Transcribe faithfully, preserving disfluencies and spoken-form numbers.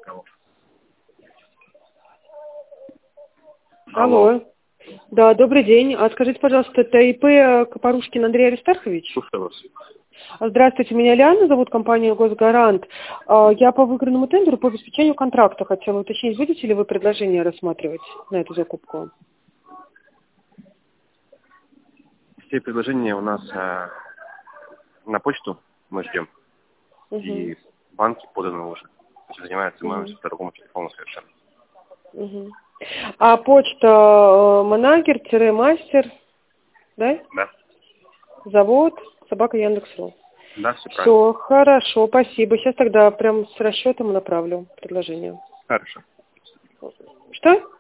Алло. Алло. Да, добрый день. А скажите, пожалуйста, это ИП Копорушкин Андрей Аристархович? Слушаю вас. Здравствуйте, меня Лиана зовут, компания «Госгарант». Я по выигранному тендеру по обеспечению контракта хотела уточнить, будете ли вы предложение рассматривать на эту закупку? Все предложения у нас а, на почту мы ждем. Угу. И банки поданы уже. Занимаются мы угу. по другому телефону совершенно. Угу. А почта манагер-мастер, да? Да. Завод собака Яндекс.ру. Да, все правильно. Все, хорошо, спасибо. Сейчас тогда прям с расчетом направлю предложение. Хорошо. Что?